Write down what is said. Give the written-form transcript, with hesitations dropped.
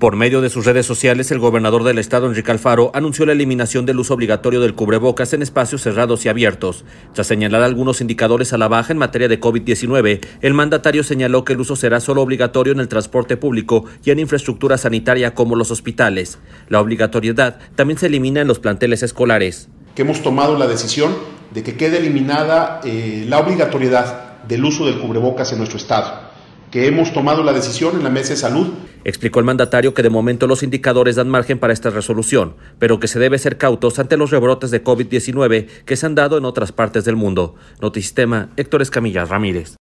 Por medio de sus redes sociales, el gobernador del estado, Enrique Alfaro, anunció la eliminación del uso obligatorio del cubrebocas en espacios cerrados y abiertos. Tras señalar algunos indicadores a la baja en materia de COVID-19, el mandatario señaló que el uso será solo obligatorio en el transporte público y en infraestructura sanitaria como los hospitales. La obligatoriedad también se elimina en los planteles escolares. Que hemos tomado la decisión de que quede eliminada la obligatoriedad del uso del cubrebocas en nuestro estado, que hemos tomado la decisión en la Mesa de Salud. Explicó el mandatario que de momento los indicadores dan margen para esta resolución, pero que se debe ser cautos ante los rebrotes de COVID-19 que se han dado en otras partes del mundo. Notisistema, Héctor Escamilla Ramírez.